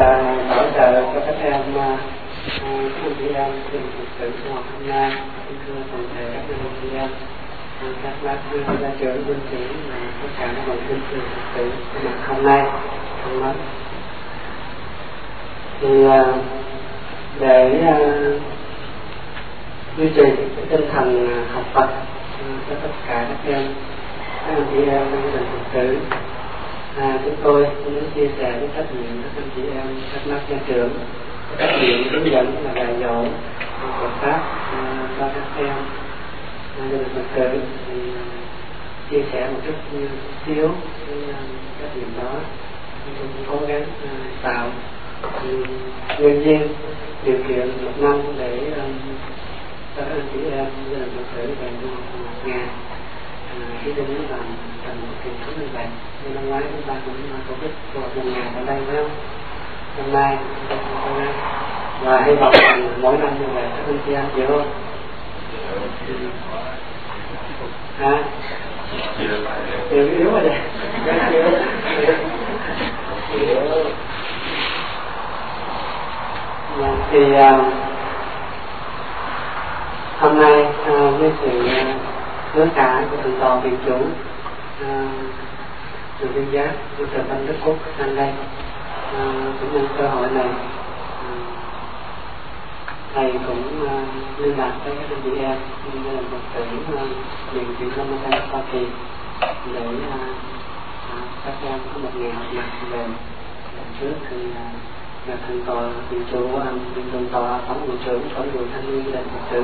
hỗ trợ cho các em các anh chị em trên thực sự sinh hoạt hôm nay. Thưa toàn thể các anh chị em, các bác gia trưởng quân sĩ và tất cả các bạn trên trường thực sự sinh hoạt hôm nay thân mến. Thì để duy trì cái tinh thần học tập cho tất cả các em, các anh chị em trong gia đình thực sự, chúng tôi muốn chia sẻ với trách nhiệm các anh chị em, các bác gia trưởng, trách nhiệm hướng dẫn là dạy dỗ Phật pháp cho các em gia đình thực sự. Thì chia sẻ một chút xíu cái trách nhiệm đó, chúng tôi cũng cố gắng tạo nguyên nhiên điều kiện một năm để các anh chị em gia đình thực sự về một ngày khi chúng làm thành một truyền thống như vậy. Như năm ngoái chúng ta cũng tổ chức một ngày ở đây phải không? Hôm nay chúng tôi cũng cố gắng và hy vọng mỗi năm như vậy các anh chị em chịu không? Hả? Yếu rồi đây. Thì hôm nay với sự hứa cả của thượng tọa viện chủ Trường Viên Giác của Trần Văn Đức Quốc sang đây, cũng nhân cơ hội này thầy cũng liên lạc với các anh chị em như là một tử miền Việt Nam Hoa Kỳ để các em có một ngày học mặt về. Lần trước thì là thượng tọa viện chủ thượng tọa tổng vụ trưởng sở vụ thanh niên gia đình Phật tử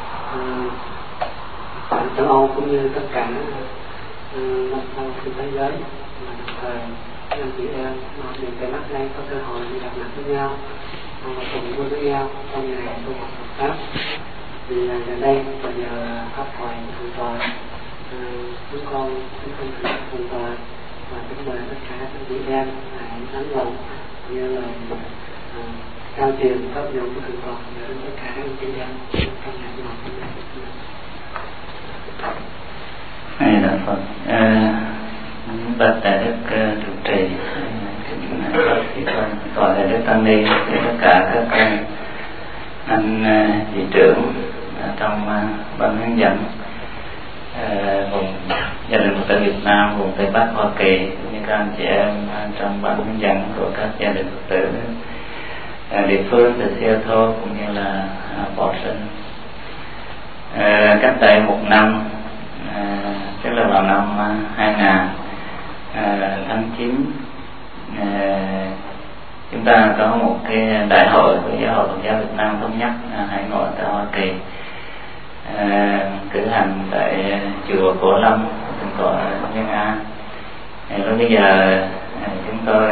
tại châu Âu cũng như tất cả mặt châu trên thế giới, mà đồng thời các anh chị em miền Tây Bắc đây có cơ hội đi gặp mặt với nhau, cùng vui với nhau trong ngày tu học Phật pháp. Thì giờ đây bây giờ pháp thoại thượng tọa, chúng con thượng tọa và kính mời tất cả các anh chị em hãy lắng lòng như là cao truyền pháp dụng của thượng tọa đến tất cả các anh chị em trong ngày tu học hôm nay. Hay là Phật, bạch đại đức trụ trì, gọi là đức tăng ni, tất cả các anh chị trưởng trong ban hướng dẫn vùng gia đình Phật tử Việt Nam, vùng Tây Bắc Hoa Kỳ, cũng như các anh chị em trong ban hướng dẫn của các gia đình Phật tử địa phương từ Seattle cũng như là Boston. Cách đây một năm, tức là vào năm 2000 tháng 9, chúng ta có một cái đại hội của Giáo hội Phật giáo Việt Nam thống nhất Hải Ngoại tại Hoa Kỳ cử hành tại chùa Cổ Lâm, thành phố Nhân An. Lúc bây giờ chúng tôi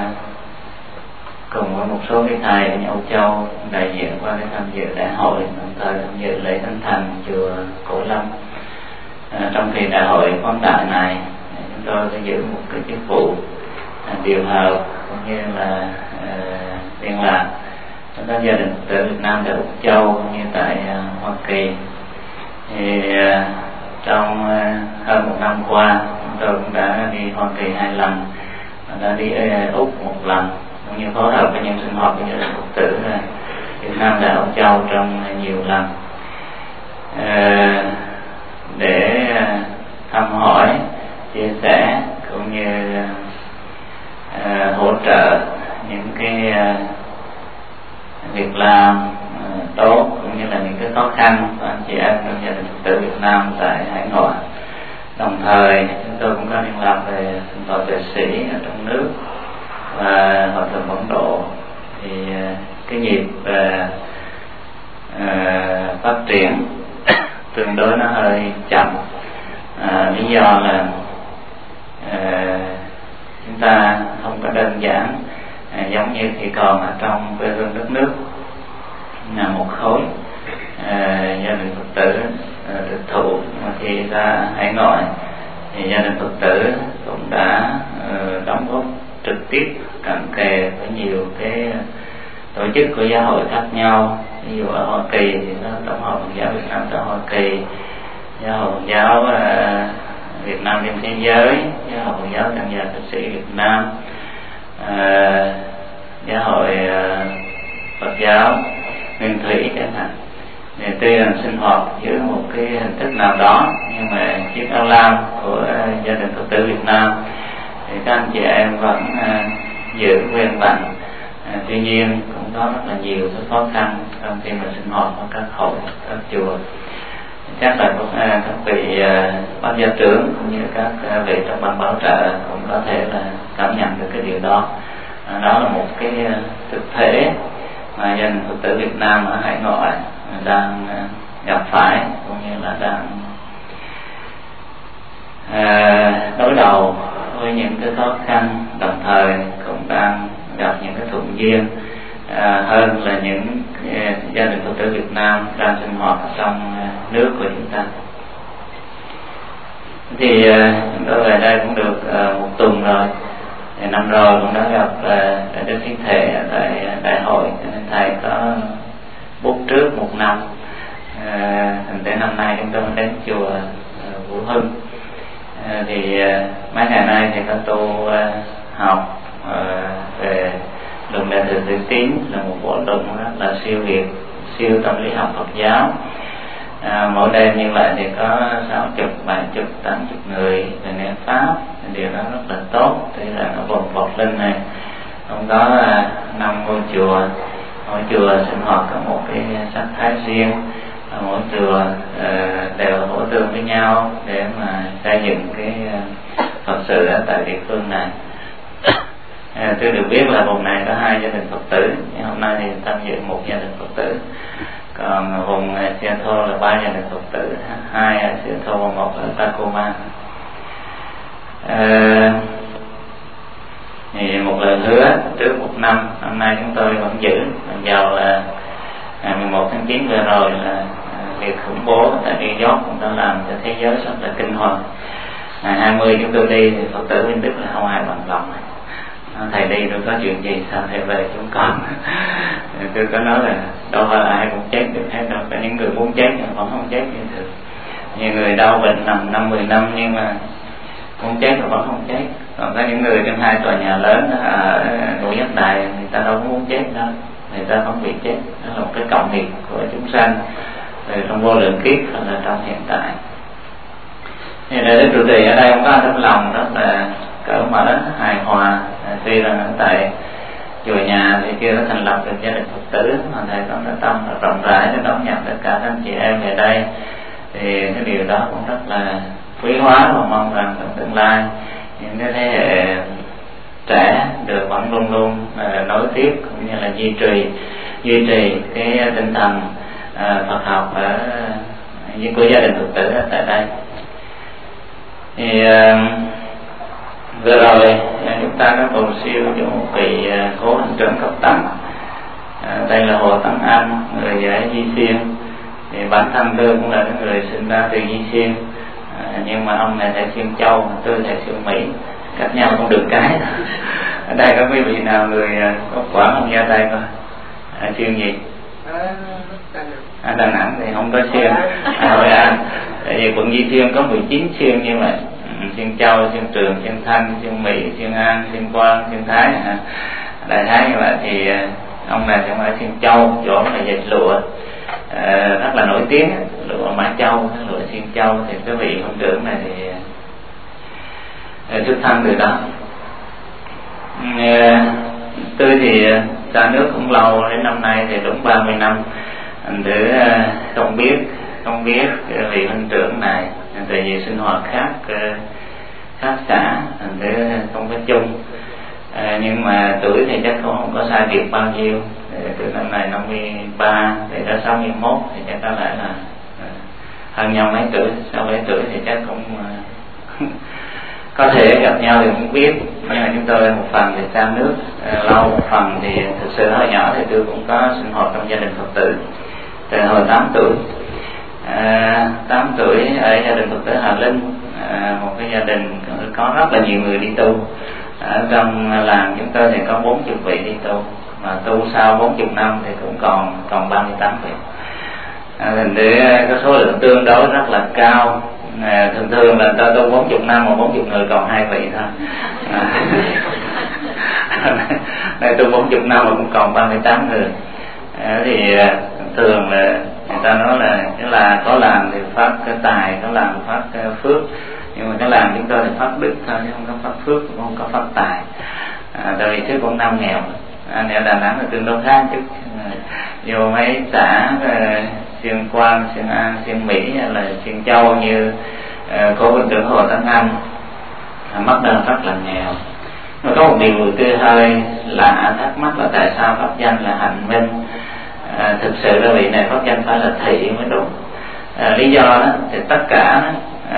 cùng với một số cái thầy ở Âu Châu đại diện qua để tham dự đại hội, đồng thời tham dự lễ thánh thành chùa Cổ Lâm. Trong kỳ đại hội khoáng đại này, chúng tôi sẽ giữ một cái chức vụ điều hợp cũng như là liên lạc với các gia đình Phật tử Việt Nam tại Úc Châu cũng như tại Hoa Kỳ. Thì trong hơn một năm qua, chúng tôi cũng đã đi Hoa Kỳ 2 lần, đã đi Úc 1 lần, cũng như phối hợp với những sinh hoạt với gia đình Phật tử Việt Nam tại Úc Châu trong nhiều lần, để thăm hỏi, chia sẻ cũng như hỗ trợ những cái việc làm tốt cũng như là những cái khó khăn của anh chị em trong gia đình Phật tử Việt Nam tại hải ngoại. Đồng thời chúng tôi cũng có liên lạc về thượng tọa tuệ sĩ ở trong nước và Hòa thượng Ấn Độ. Thì cái nhịp phát triển tương đối nó hơi chậm, lý do là chúng ta không có đơn giản giống như khi còn ở trong quê hương đất nước là một khối gia đình Phật tử thực thụ, mà khi ra hải ngoại thì gia đình Phật tử cũng đã đóng góp trực tiếp cận kề với nhiều cái tổ chức của giáo hội khác nhau. Ví dụ ở Hoa Kỳ thì có Tổng hội Phật giáo Việt Nam tại Hoa Kỳ, giáo hội Phật giáo Việt Nam trên thế giới, giáo hội Phật giáo Tăng gia Phật sĩ Việt Nam, giáo hội Phật giáo Nguyên Thủy chẳng hạn. Thì tuy là sinh hoạt dưới một cái hình thức nào đó, nhưng mà chiếc áo lam của gia đình Phật tử Việt Nam thì các anh chị em vẫn giữ nguyên bản. Tuy nhiên cũng có rất là nhiều cái khó khăn trong khi mà sinh hoạt ở các hội, các chùa. Chắc là các vị ban gia trưởng cũng như các vị trong ban bảo trợ cũng có thể là cảm nhận được cái điều đó. Đó là một cái thực thể mà gia đình Phật tử Việt Nam ở hải ngoại đang gặp phải, cũng như là đang đối đầu với những cái khó khăn, đồng thời cũng đang gặp những cái thuận duyên hơn là những gia đình Phật tử Việt Nam đang sinh hoạt trong nước của chúng ta. Thì chúng tôi về đây cũng được một tuần rồi. Năm rồi cũng đã gặp Đức Thiên Thể tại đại hội, nên thầy có bút trước một năm. Thành tế năm nay chúng tôi đến chùa Vũ Hưng. Thì mấy ngày nay thì có tu học về luận đại thừa tự tín, là một bộ luận rất là siêu việt, siêu tâm lý học Phật giáo. Mỗi đêm như vậy thì có 60, 70, 80 người về niệm pháp, điều đó rất là tốt. Thì là ở vùng Phật Linh này không có 5 ngôi chùa, mỗi chùa sinh hoạt có một cái sắc thái riêng, mỗi chùa đều hỗ trợ với nhau để mà xây dựng cái Phật sự ở tại địa phương này. Tôi được biết là vùng này có 2 gia đình Phật tử, nhưng hôm nay thì tham dự một gia đình Phật tử. Còn vùng Seattle là 3 gia đình Phật tử, 2 ở Seattle và 1 ở Tacoma. Thì một lời hứa trước một năm, năm nay chúng tôi vẫn giữ. Mặc dầu là ngày 11 tháng 9 vừa rồi là việc khủng bố tại New York cũng đã làm cho thế giới rất là kinh hoàng. Ngày 20 chúng tôi đi thì Phật tử bên Đức là không ai bằng lòng. Thầy đi đâu có chuyện gì sao thầy về chúng con. Tôi có nói là đâu phải là ai cũng chết được hết đâu, có những người muốn chết nhưng vẫn không chết như thường. Nhiều người đau bệnh nằm 5-10 năm nhưng mà muốn chết mà vẫn không chết. Còn có những người trong 2 tòa nhà lớn ở Ngũ Giác Đài, người ta đâu có muốn chết đâu, người ta vẫn bị chết. Đó là một cái cộng nghiệp của chúng sanh trong vô lượng kiếp hoặc là trong hiện tại. Thì để trụ trì ở đây không có tấm lòng rất là cởi mở, hài hòa. Tuy rằng ở tại chùa nhà thì chưa có thành lập được gia đình Phật tử, mà thầy có tâm rộng rãi để đón nhận tất cả các anh chị em về đây. Thì cái điều đó cũng rất là quý hóa, và mong rằng trong tương lai những cái thế hệ trẻ được vẫn luôn luôn nối tiếp, cũng như là duy trì cái tinh thần Phật học ở của gia đình Phật tử ở tại đây. Thì vừa rồi chúng ta có cầu siêu cho một vị cố hành trưởng cấp tầng. Đây là Hồ Tấn Anh, người ở Di Xuyên. Thì bản thân tôi cũng là người sinh ra từ Di Xuyên, nhưng mà ông này thầy Xuyên Châu, tôi thầy Xuyên Mỹ, cách nhau không được cái. Ở đây có quý vị nào người có Quảng không, ra tay coi. Xuyên gì? Ở Đà Nẵng thì không có Xuyên. Hội An, tại vì quận Di Xuyên có 19 Xuyên như vậy. Xuyên Châu, Xuyên Trường, Xuyên Thanh, Xuyên Mỹ, Xuyên An, Xuyên Quang, Xuyên Thái. Đại thái như vậy thì ông này không phải Xuyên Châu, chỗ là dệt lụa rất là nổi tiếng, lụa Mã Châu, lụa Xuyên Châu. Thì cái vị hội trưởng này thì xuất thân từ đó. Tôi thì xa nước cũng lâu, đến năm nay thì đúng 30 năm để không biết vị huynh trưởng này, tại vì sinh hoạt khác xã để không có chung. Nhưng mà tuổi thì chắc không có sai biệt bao nhiêu. Từ năm này 53 thì đã 61 thì chắc có lẽ là hơn nhau mấy tuổi. Sau mấy tuổi thì chắc cũng có thể gặp nhau thì cũng biết. Nhưng mà chúng tôi một phần thì xa nước lâu, một phần thì thực sự hồi nhỏ thì tôi cũng có sinh hoạt trong gia đình Phật tử từ hồi 8 tuổi. 8 tuổi ở gia đình Phật tử Hà Linh, một cái gia đình có rất là nhiều người đi tu. Ở trong làng chúng tôi thì có 40 vị đi tu, mà tu sau 40 năm thì cũng còn 38 vị. Thành để có số lượng tương đối rất là cao. Thường là ta tu 40 năm mà 40 người còn 2 vị thôi. Này tôi 40 năm mà cũng còn 38 người. Thì thường là người ta nói là cái là có làm thì phát cái tài, có làm phát phước, nhưng mà cái làm chúng tôi thì phát đức thôi chứ không có phát phước, cũng không có phát tài. Tại vì xứ Quảng Nam nghèo, anh ở Đà Nẵng là tương đối khác chút. Vô mấy xã Xuyên Quan, Xuyên An, Xuyên Mỹ hay là Xuyên Châu như cô Bình trưởng Hồ Tấn Anh, mắt đơn rất là nghèo. Mà có một điều tươi hơi lạ thắc mắc là tại sao pháp danh là Hạnh Minh. Thực sự là vị này pháp danh phải là Thị mới đúng. Lý do đó thì tất cả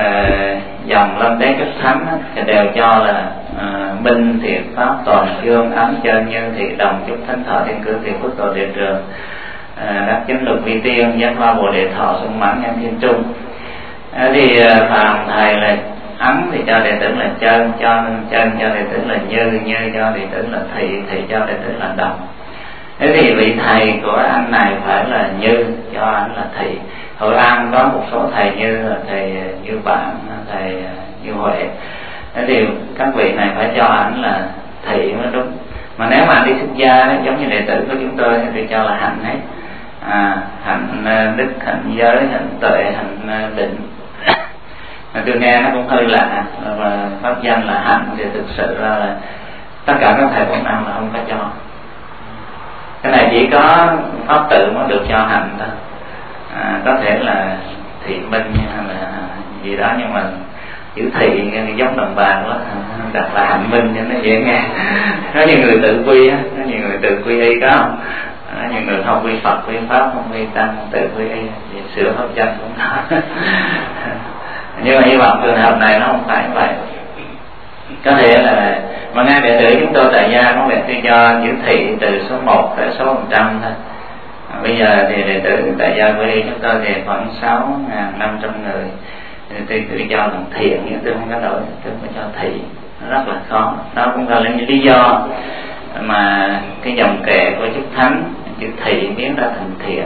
dòng Lâm Tế Cấp Thánh thì đều cho là Minh Thiện Pháp Toàn Dương Ám Chân Nhân Thị Đồng Chúc Thánh Thọ Thiên Cư Thị Phước Tổ Địa Trường Đắc Chính Lục Vi Tiên Giác Hoa Bồ Đề Thọ Sung Mãn Nhân Thiên Trung. Thì phàm thầy là Ấn thì cho đệ tử là Chân, cho đệ tử là Như cho đệ tử là Thị cho đệ tử là Đồng. Thế thì vị thầy của anh này phải là Như, cho anh là Thị. Hội An có một số thầy Như là thầy Như Bạn, thầy Như Huệ. Thế thì các vị này phải cho ảnh là Thị mới đúng. Mà nếu mà đi xuất gia đó, giống như đệ tử của chúng tôi thì cho là Hạnh hết. Hạnh đức, hạnh giới, hạnh tuệ, hạnh định. Mà tôi nghe nó cũng hơi lạ, mà pháp danh là Hạnh thì thực sự ra là tất cả các thầy Quảng Nam là không có cho. Cái này chỉ có pháp tự mới được cho Hạnh thôi. Có thể là Thị Minh hay là gì đó, nhưng mà chữ Thị giống đồng bào quá, đặt là Hạnh Minh cho nó dễ nghe. Có nhiều người tự quy á, có nhiều người tự quy y có không? Nhiều người không quy Phật, quy Pháp, không quy Tăng, tự quy y, sửa pháp danh cũng có. Nhưng mà hy vọng trường hợp này nó không phải vậy. Có thể là mà ngay đệ tử chúng tôi tại gia có vẻ tôi cho chữ Thị từ số 1 tới số 100 thôi. Bây giờ thì đệ tử tại gia quy y chúng tôi thì khoảng 6.500 người. Tôi cho bằng Thiện, nhưng tôi không có đổi, tôi không có cho Thị, nó rất là khó. Đó cũng là những lý do mà cái dòng kệ của Chúc Thánh chữ Thị biến ra thành Thiện.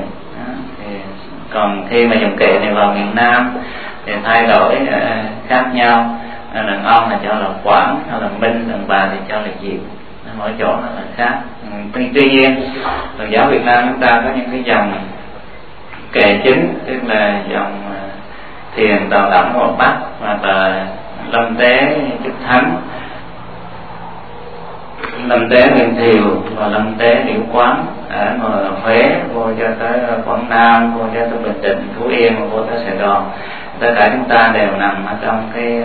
Còn khi mà dòng kệ này vào miền Nam thì thay đổi khác nhau. Đàn ông là cho là Quảng, hay là Minh, đàn bà thì cho là Diệu. Mỗi chỗ nó là khác. Tuy nhiên Phật giáo Việt Nam chúng ta có những cái dòng kệ chính, tức là dòng Thiền Tào Đẳng Hồ Bắc, hoặc là Lâm Tế Chúc Thánh, Lâm Tế Nguyên Thiều và Lâm Tế Liễu Quán ở Huế, vô cho tới Quảng Nam, vô cho tới Bình Định, Phú Yên, vô tới Sài Gòn. Tất cả chúng ta đều nằm ở trong cái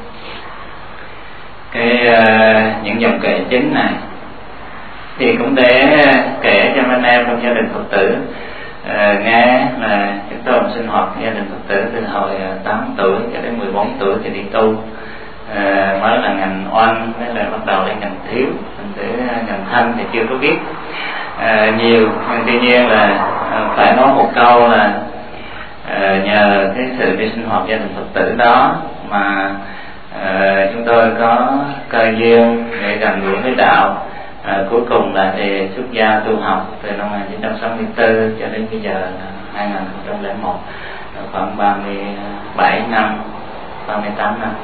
những dòng kệ chính này. Thì cũng để kể cho anh em trong gia đình Phật tử nghe là chúng tôi sinh hoạt gia đình Phật tử từ hồi 8 tuổi cho đến 14 tuổi thì đi tu. Mới là ngành oanh, mới là bắt đầu lên ngành thiếu, thành tử ngành thanh thì chưa có biết nhiều. Nhưng tuy nhiên là phải nói một câu là nhờ cái sự đi sinh hoạt gia đình Phật tử đó mà chúng tôi có cơ duyên để gần gũi với đạo. Cuối cùng là để xuất gia tu học từ năm 1964 cho đến bây giờ là 2001, khoảng 37 năm, 38 năm.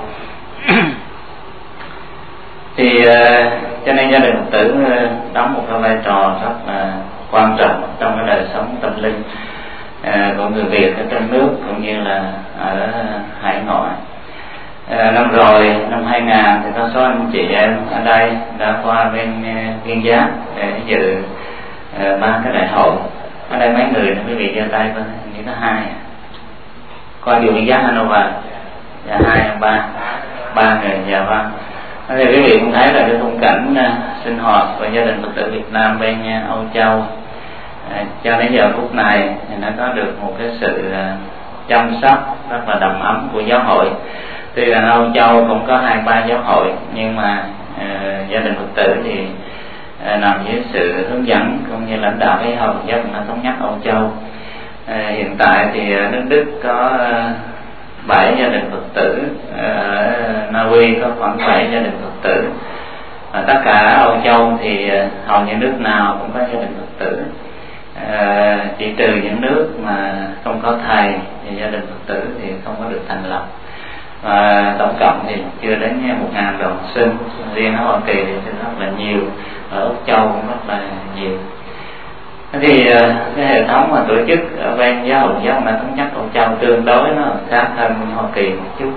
Thì cho nên gia đình Phật tử đóng một cái vai trò rất là quan trọng trong cái đời sống tâm linh của người Việt ở trong nước cũng như là ở hải ngoại. Năm rồi, năm 2000 thì có số anh chị em ở đây đã qua bên Kiên Giáp để dự 3 cái đại hội. Ở đây mấy người quý vị giơ tay coi, như có 2 qua điều Kiên Giáp Hanover, dạ 2 3 người, dạ vâng. Thì quý vị cũng thấy là cái khung cảnh sinh hoạt của gia đình Phật tử Việt Nam bên Âu Châu cho đến giờ phút này thì nó có được một cái sự chăm sóc rất là đầm ấm của giáo hội. Tuy là Âu Châu cũng có 2-3 giáo hội, nhưng mà gia đình Phật tử thì nằm dưới sự hướng dẫn cũng như lãnh đạo cái hội giáo hội thống nhất Âu Châu. Hiện tại thì nước Đức có 7 gia đình Phật tử, ở Na Uy có khoảng 7 gia đình Phật tử. Tất cả Âu Châu thì hầu như nước nào cũng có gia đình Phật tử. Chỉ trừ những nước mà không có thầy thì gia đình Phật tử thì không có được thành lập. và tổng cộng thì chưa đến 1.000 đoàn sinh, riêng ở Hoa Kỳ thì rất là nhiều, ở Úc Châu cũng rất là nhiều. Thì cái hệ thống mà tổ chức ở bên giáo hội giáo hội thống nhất Âu Châu tương đối nó khác hơn Hoa Kỳ một chút.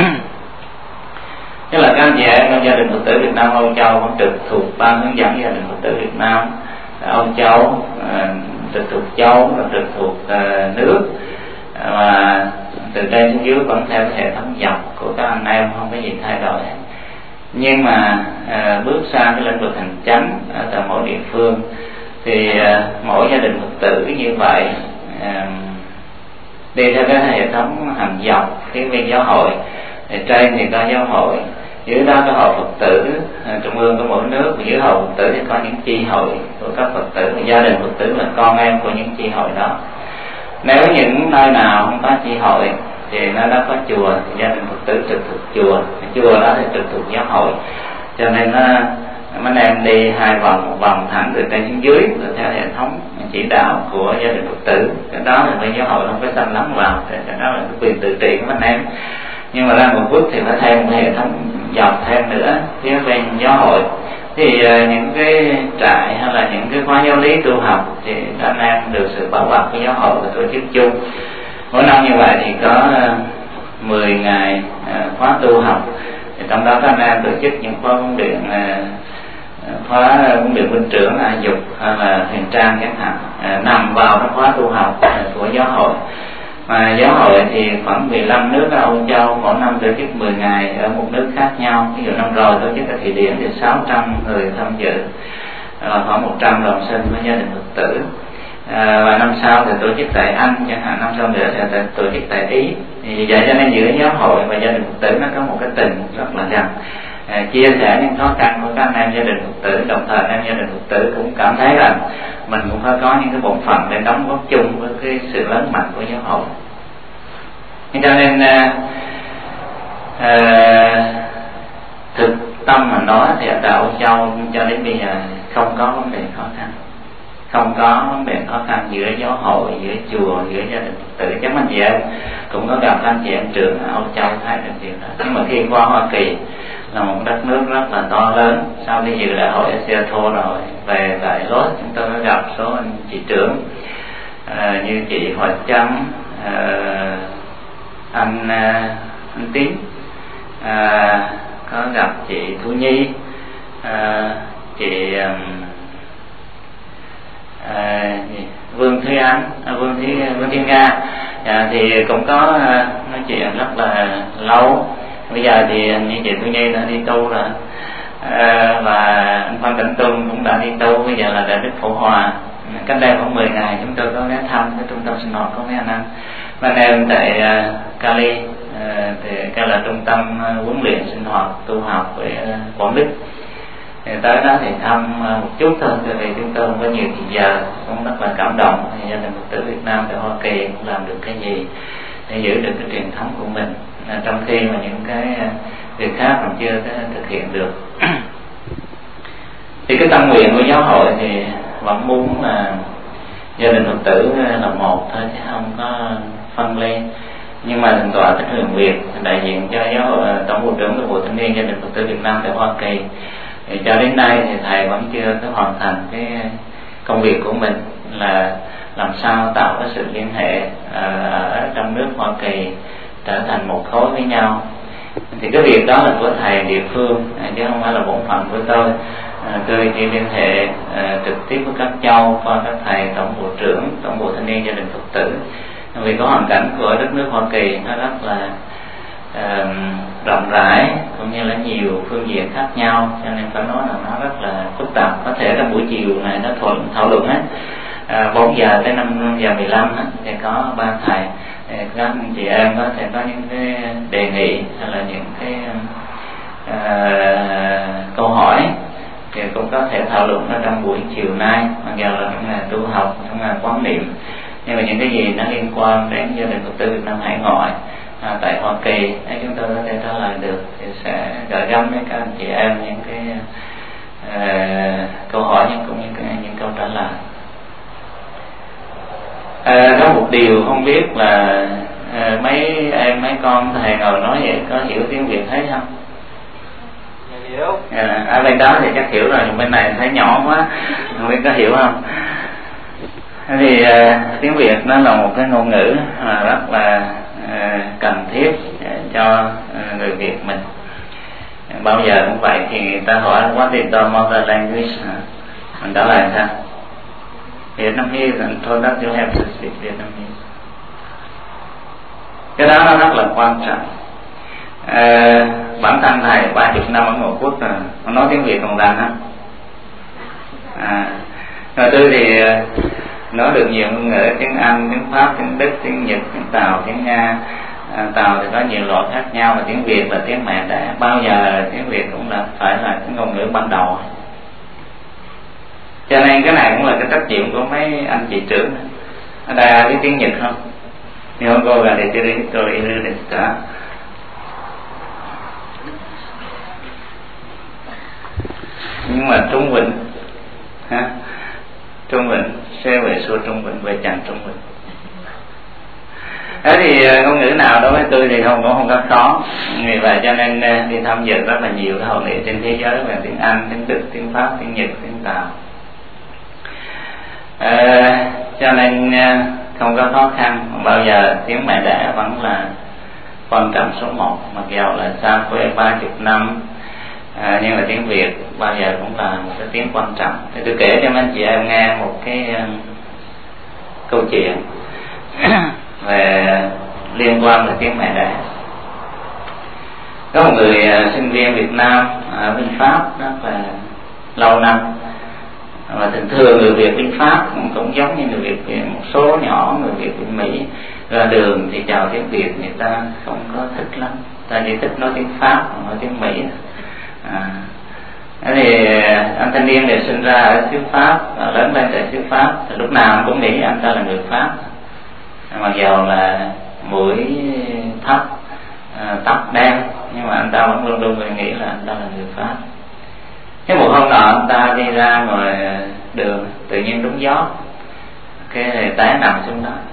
Tức là các anh chị em trong gia đình Phật tử Việt Nam Âu Châu vẫn trực thuộc ban hướng dẫn gia đình Phật tử Việt Nam Âu Châu, trực thuộc châu, trực thuộc nước, và từ trên xuống dưới vẫn theo cái hệ thống dọc của các anh em, không có gì thay đổi. Nhưng mà bước sang cái lĩnh vực hành chánh ở tại mỗi địa phương thì mỗi gia đình Phật tử như vậy đi theo cái hệ thống hành dọc phía bên giáo hội. Thì trên thì có giáo hội, dưới đó có hội Phật tử trung ương của mỗi nước, và dưới hội Phật tử thì có những chi hội của các Phật tử, và gia đình Phật tử là con em của những chi hội đó. Nếu những nơi nào không có chi hội thì nơi đó có chùa, thì gia đình Phật tử trực thuộc chùa, chùa đó thì trực thuộc giáo hội. Cho nên mấy em đi 2 vòng, một vòng thẳng từ trên xuống dưới theo hệ thống chỉ đạo của gia đình Phật tử. Cái đó là bên giáo hội không có xâm lấn vào, cái đó là cái quyền tự trị của mấy em. Nhưng mà ra một bước thì phải thêm một hệ thống dọc thêm nữa phía bên giáo hội. Thì những cái trại hay là những cái khóa giáo lý tu học thì anh em được sự bảo bọc của giáo hội và tổ chức chung. Mỗi năm như vậy thì có 10 ngày khóa tu học, thì trong đó các anh em tổ chức những khóa huấn luyện, khóa huấn luyện huynh trưởng, dục hay là thiền trang chẳng hạn, nằm vào cái khóa tu học của giáo hội. Mà giáo hội thì khoảng 15 nước ở Âu Châu, mỗi năm tổ chức 10 ngày ở một nước khác nhau. Ví dụ năm rồi tổ chức ở Thụy Điển thì 600 người tham dự, khoảng 100 đoàn sinh với gia đình Phật tử. Và năm sau thì tổ chức tại Anh chẳng hạn, năm sau nữa thì tổ chức tại Ý. Thì vậy cho nên giữa giáo hội và gia đình Phật tử nó có một cái tình rất là gần, chia sẻ những khó khăn của các anh em gia đình Phật tử, đồng thời anh em gia đình Phật tử cũng cảm thấy rằng mình cũng phải có những cái bổn phận để đóng góp chung với cái sự lớn mạnh của giáo hội. Cho nên thực tâm mà nói thì ở tại Âu Châu cho đến bây giờ không có vấn đề khó khăn, không có vấn đề khó khăn giữa giáo hội, giữa chùa, giữa gia đình Phật tử. Chắc anh chị em cũng có gặp anh chị em trưởng ở Âu Châu thấy được điều đó. Nhưng mà khi qua Hoa Kỳ là một đất nước rất là to lớn, sau đi dự đại hội ở Seattle rồi về tại Los, chúng tôi có gặp số anh chị trưởng như chị Hoài Trâm, anh Tín, có gặp chị Thu Nhi, chị Vương Thúy Anh, Vương Thiên Nga, thì cũng có nói chuyện rất là lâu. Bây giờ thì như chị Thu Nhi đã đi tu rồi, và anh Phan Cảnh Tuân cũng đã đi tu, bây giờ là Đại Đức Phổ Hòa. Cách đây khoảng 10 ngày chúng tôi có ghé thăm cái trung tâm sinh hoạt của mấy anh em tại Cali, thì cái là trung tâm huấn luyện sinh hoạt tu học với Quảng Đức. Thì tới đó thì thăm một chút thôi, tại vì chúng tôi không có nhiều thời giờ, cũng rất là cảm động. Thì gia đình Phật tử Việt Nam tại Hoa Kỳ cũng làm được cái gì để giữ được cái truyền thống của mình, trong khi mà những cái việc khác còn chưa thực hiện được. Thì cái tâm nguyện của giáo hội thì vẫn muốn là gia đình Phật tử là một thôi chứ không có phân ly. Nhưng mà thượng tọa Thích Huyền Việt đại diện cho giáo hội tổng vụ trưởng của Bộ Thanh niên Gia đình Phật tử Việt Nam tại Hoa Kỳ, thì cho đến nay thì thầy vẫn chưa có hoàn thành cái công việc của mình là làm sao tạo cái sự liên hệ ở trong nước Hoa Kỳ trở thành một khối với nhau. Thì cái việc đó là của thầy địa phương chứ không phải là bổn phận của tôi. Tôi chỉ liên hệ trực tiếp với các châu qua các thầy tổng vụ trưởng, tổng vụ thanh niên gia đình Phật tử. Vì có hoàn cảnh của đất nước Hoa Kỳ nó rất là rộng rãi cũng như là nhiều phương diện khác nhau, cho nên phải nói là nó rất là phức tạp. Có thể là buổi chiều này nó thảo luận 4 giờ tới 5 giờ 15 thì có 3 thầy, các anh chị em có thể có những cái đề nghị hay là những cái câu hỏi thì cũng có thể thảo luận ở trong buổi chiều nay, mặc dù là trong ngày tu học, trong ngày quán niệm. Nhưng mà những cái gì nó liên quan đến gia đình Phật tử Việt Nam hải ngoại tại Hoa Kỳ nếu chúng tôi có thể trả lời được thì sẽ gửi gắm với các anh chị em những cái câu hỏi cũng như những câu trả lời. Có một điều không biết là mấy em mấy con thầy ngồi nói vậy có hiểu tiếng Việt thấy không? Hiểu. Ở bên đó thì chắc hiểu rồi, bên này thấy nhỏ quá không biết có hiểu không. Thì tiếng Việt nó là một cái ngôn ngữ rất là cần thiết cho người Việt mình. Bao giờ cũng vậy, thì người ta hỏi what is the mother language, mình đó là sao? Vietnamese, and told that you have to speak Vietnamese. Cái đó nó rất là quan trọng. Bản thân thầy 30 năm ở ngoại quốc rồi, nói tiếng Việt còn rành không? Rồi tôi thì nói được nhiều ngôn ngữ, tiếng Anh, tiếng Pháp, tiếng Đức, tiếng Nhật, tiếng Tàu, tiếng Nga. Tàu thì có nhiều loại khác nhau, mà tiếng Việt là tiếng mẹ đẻ. Bao giờ tiếng Việt cũng là phải là cái ngôn ngữ ban đầu. Cho nên cái này cũng là cái trách nhiệm của mấy anh chị trưởng. Ở đây ai biết tiếng Nhật không? Nihongo ga deteru hito iru desu ka? Nhưng mà Trung Vịnh ha? Trung Vịnh xe về xua Trung Vịnh về chàng Trung Vịnh. Thế thì ngôn ngữ nào đối với tôi thì cũng không có khó. Vì vậy cho nên đi tham dự rất là nhiều cái hội nghị trên thế giới về tiếng Anh, tiếng Đức, tiếng Pháp, tiếng Nhật, tiếng Tàu. Cho nên không có khó khăn. Bao giờ tiếng mẹ đẻ vẫn là quan trọng số 1. Mặc dù là xa quê 30 năm, nhưng mà tiếng Việt bao giờ cũng là một cái tiếng quan trọng. Thì tôi kể cho anh chị em nghe một cái câu chuyện về liên quan đến tiếng mẹ đẻ. Có một người sinh viên Việt Nam ở bên Pháp rất là lâu năm, và thường người Việt bên Pháp cũng giống như người Việt một số nhỏ người Việt bên Mỹ, ra đường thì chào tiếng Việt người ta không có thích lắm, ta chỉ thích nói tiếng Pháp, nói tiếng Mỹ. Thế thì anh thanh niên này sinh ra ở xứ Pháp, lớn lên tại xứ Pháp, thì lúc nào anh cũng nghĩ anh ta là người Pháp, mặc dù là mũi thấp, tóc đen, nhưng mà anh ta vẫn luôn luôn nghĩ là anh ta là người Pháp. Cái một hôm nọ anh ta đi ra ngoài đường, tự nhiên trúng gió, cái té nằm xuống đó.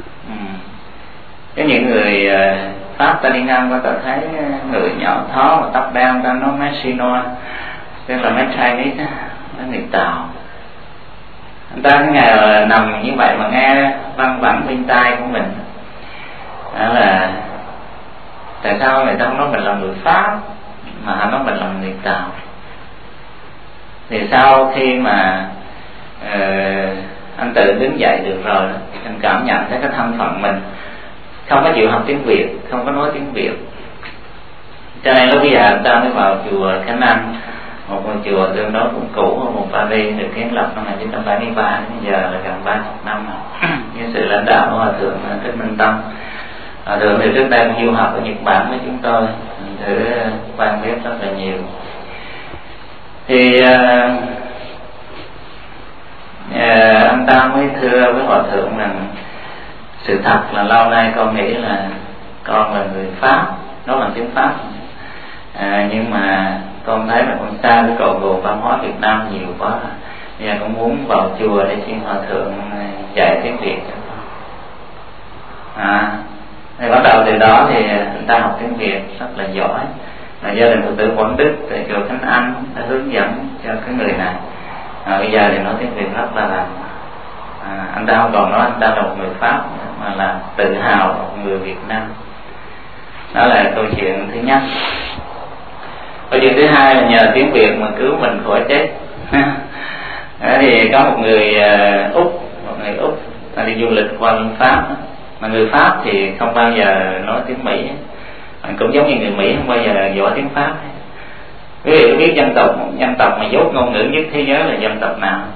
Cái những người Pháp ta đi ngang qua ta thấy người nhỏ thó và tóc đen, ta nói Messino, tức là mấy Chinese, nó người Tàu. Anh ta cái ngày nằm như vậy mà nghe văng vẳng bên tai của mình, đó là tại sao người ta không nói mình là người Pháp mà hắn nói mình là người Tàu. Thì sau khi mà anh tự đứng dậy được rồi, anh cảm nhận thấy cái thân phận mình không có chịu học tiếng Việt, không có nói tiếng Việt. Cho nên lúc bây giờ anh ta mới vào chùa Khánh An, một ngôi chùa tương đối cũng cũ ở một Paris, được kiến lập năm 1973, bây giờ là gần 30 năm rồi. Với sự lãnh đạo của Hòa thượng Thích Minh Tâm. Hòa thượng thì trước đây du học ở Nhật Bản với chúng tôi, thử quan biết rất là nhiều. Thì anh ta mới thưa với Hòa thượng rằng sự thật là lâu nay con nghĩ là con là người Pháp, nói bằng tiếng Pháp, nhưng mà con thấy là con xa với cội nguồn văn hóa Việt Nam nhiều quá, bây giờ con muốn vào chùa để xin Hòa thượng dạy tiếng Việt cho con. Thì bắt đầu từ đó thì anh ta học tiếng Việt rất là giỏi. Gia đình Phật tử Quảng Đức tại chùa Khánh An đã hướng dẫn cho cái người này. Bây giờ thì nói tiếng Việt rất là rành. Anh ta không còn nói anh ta là một người Pháp mà là tự hào là một người Việt Nam. Đó là câu chuyện thứ nhất. Câu chuyện thứ hai là nhờ tiếng Việt mà cứu mình khỏi chết. Thì có một người Úc đi du lịch qua bên Pháp, mà người Pháp thì không bao giờ nói tiếng Mỹ, cũng giống như người Mỹ không bao giờ giỏi tiếng Pháp. Quý vị biết dân tộc mà dốt ngôn ngữ nhất thế giới là dân tộc nào?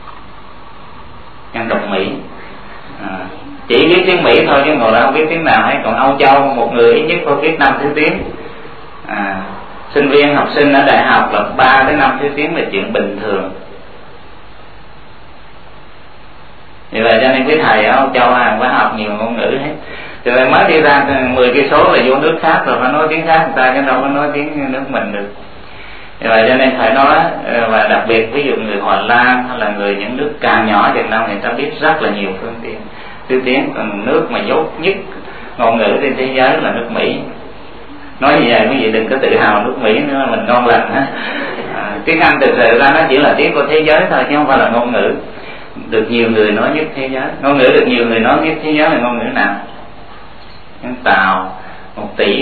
Dân tộc Mỹ. Chỉ biết tiếng Mỹ thôi chứ ngồi đó không biết tiếng nào hết. Còn Âu Châu một người ít nhất phải biết 5 thứ tiếng. Sinh viên học sinh ở đại học là 3 đến 5 thứ tiếng là chuyện bình thường. Vì vậy cho nên cái thầy ở Âu Châu phải học nhiều ngôn ngữ hết. Từ đây mới đi ra 10 cây số là vô nước khác rồi phải nói tiếng khác người ta, chứ đâu có nói tiếng nước mình được. Vì vậy cho nên phải nói, và đặc biệt ví dụ người Hòa Lan hay là người những nước càng nhỏ Việt Nam người ta biết rất là nhiều thứ tiếng. Còn nước mà dốt nhất ngôn ngữ trên thế giới là nước Mỹ. Nói như vậy quý vị đừng có tự hào nước Mỹ nữa, mình ngon lành á. Tiếng Anh thực sự ra nó chỉ là tiếng của thế giới thôi, chứ không phải là ngôn ngữ được nhiều người nói nhất thế giới. Ngôn ngữ được nhiều người nói nhất thế giới là ngôn ngữ nào? Tiếng Tàu 1,3 tỷ.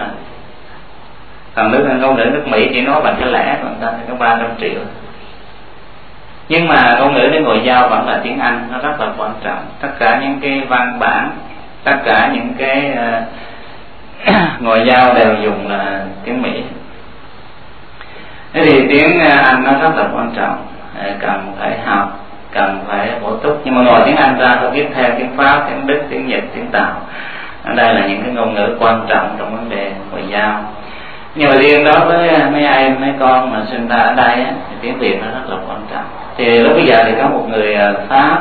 Còn ngôn ngữ nước Mỹ chỉ nói bằng cái lẻ, còn ta có 300 triệu. Nhưng mà ngôn ngữ để ngoại giao vẫn là tiếng Anh, nó rất là quan trọng. Tất cả những cái văn bản, tất cả những cái ngoại giao đều dùng là tiếng Mỹ. Thế thì tiếng Anh nó rất là quan trọng, cần phải học, cần phải bổ túc. Nhưng mà ngoài tiếng Anh ra tôi biết thêm tiếng Pháp, tiếng Đức, tiếng Nhật, tiếng Tàu. Ở đây là những cái ngôn ngữ quan trọng trong vấn đề ngoại giao. Nhưng mà riêng đối với mấy em, mấy con mà sinh ra ở đây thì tiếng Việt nó rất là quan trọng. Thì lúc bây giờ thì có một người Pháp,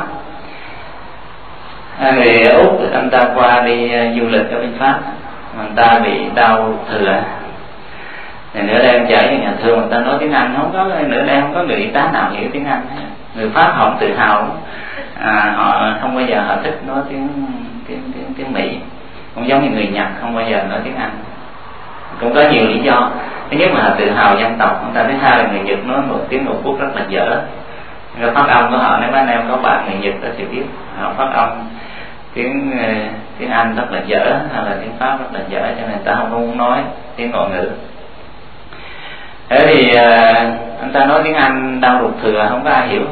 người Úc, anh ta qua đi du lịch ở bên Pháp, mà anh ta bị đau thừa. Thì nửa đêm chạy cho nhà thương, người ta nói tiếng Anh, không có nửa đêm không có người y tá nào hiểu tiếng Anh. Người Pháp họ không tự hào, họ không bao giờ họ thích nói tiếng Mỹ, cũng giống như người Nhật không bao giờ nói tiếng Anh. Cũng có nhiều lý do. Thứ nhất là tự hào dân tộc, người ta. Thứ hai là người Nhật nói một tiếng Ngũ Quốc rất là dở. Rồi phát âm của họ, nếu mấy anh em có bạn người Nhật đó thì biết họ phát âm tiếng Anh rất là dở, hay là tiếng Pháp rất là dở, cho nên người ta không muốn nói tiếng ngoại ngữ. Thế thì anh ta nói tiếng Anh đau ruột thừa, không có ai hiểu.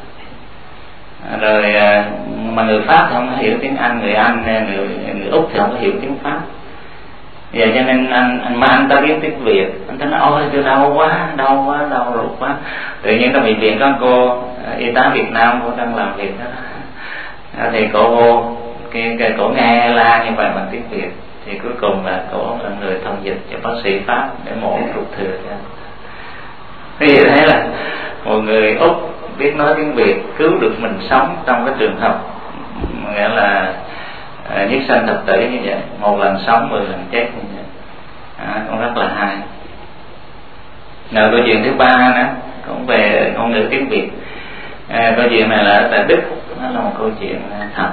Rồi mà người Pháp thì không có hiểu tiếng Anh, người Anh, người Úc thì không có hiểu tiếng Pháp. Vậy cho nên anh ta biết tiếng Việt, anh ta nói ôi tôi đau quá, đau ruột quá. Tự nhiên trong bệnh viện có cô y tá Việt Nam, cô đang làm việc đó. Thì cổ cổ nghe la như vậy bằng tiếng Việt, thì cuối cùng là cổ là người thông dịch cho bác sĩ Pháp để mổ ruột thừa. Thì thế là một người Úc biết nói tiếng Việt cứu được mình sống trong cái trường hợp nghĩa là nhất sanh thập tử như vậy, 1 lần sống 10 lần chết như vậy. Cũng rất là hay. Rồi câu chuyện thứ ba nữa cũng về ngôn ngữ tiếng Việt. Câu chuyện này là tại Đức, nó là một câu chuyện thật.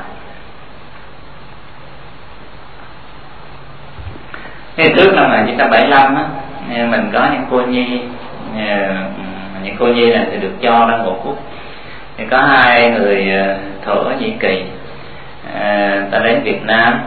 Thế trước năm 1975 á, mình có những cô nhi, những cô nhi này thì được cho trong Bộ Quốc. Thì có 2 người Thổ Nhĩ Kỳ ta đến Việt Nam,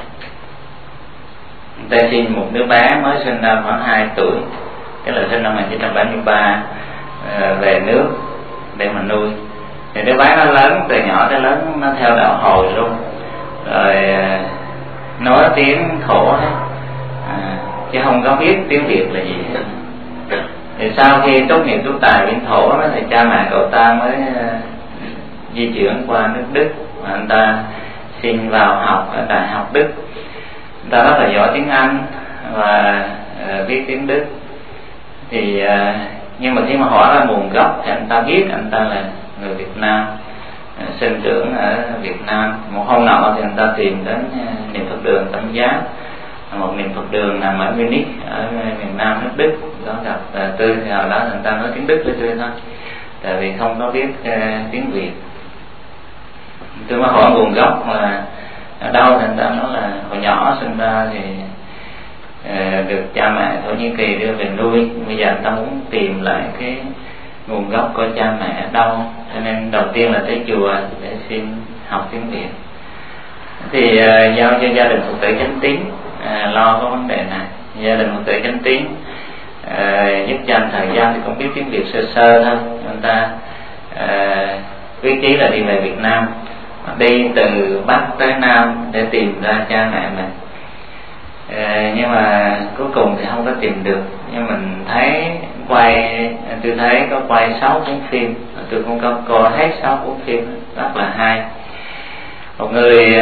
ta sinh một đứa bé mới sinh ra khoảng 2 tuổi, cái là sinh năm 1973, về nước để mà nuôi. Thì đứa bé nó lớn, từ nhỏ tới lớn nó theo đạo Hồi luôn, rồi nói tiếng Thổ hết, chứ không có biết tiếng Việt là gì hết. Thì sau khi tốt nghiệp tú tài bên Thổ đó, thì cha mẹ cậu ta mới di chuyển qua nước Đức, và anh ta xin vào học ở Đại học Đức. Anh ta rất là giỏi tiếng Anh và biết tiếng Đức. Thì nhưng mà khi mà hỏi ra nguồn gốc thì anh ta biết anh ta là người Việt Nam, sinh trưởng ở Việt Nam. Một hôm nọ thì anh ta tìm đến niệm Phật đường Tâm Giác, một niệm Phật đường nằm ở Munich ở miền Nam nước Đức. Đó gặp Tư, thì hồi đó anh ta nói tiếng Đức với Tư thôi, tại vì không có biết tiếng Việt. Tôi mới hỏi nguồn gốc là ở đâu, thì anh ta nói là hồi nhỏ sinh ra thì được cha mẹ Thổ Nhĩ Kỳ đưa về nuôi. Bây giờ anh ta muốn tìm lại cái nguồn gốc của cha mẹ ở đâu, cho nên đầu tiên là tới chùa để xin học tiếng Việt. Thì giao cho gia đình Phật tử Chánh Tín lo cái vấn đề này. Gia đình Phật tử Chánh Tín giúp cho anh thời gian thì cũng biết tiếng Việt sơ sơ thôi. Anh ta quyết chí là đi về Việt Nam, đi từ Bắc tới Nam để tìm ra cha mẹ mình. Nhưng mà cuối cùng thì không có tìm được. Nhưng mình thấy tôi thấy có quay 6 cuốn phim, tôi cũng có coi hết 6 cuốn phim, rất là hay. Một người